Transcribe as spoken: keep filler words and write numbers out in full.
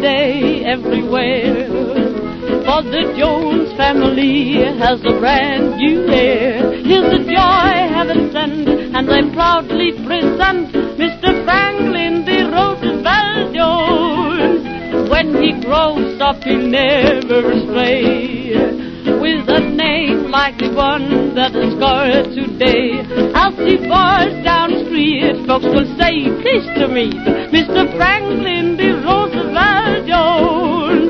day everywhere. For the Jones family has a brand new heir. Here's the joy heaven sent, and I proudly present Mister Franklin D. Roosevelt Jones. When he grows up, he'll never stray with a name like the one that is scored today. I'll see boys down the street, folks will say, pleased to meet Mister Franklin D. Roosevelt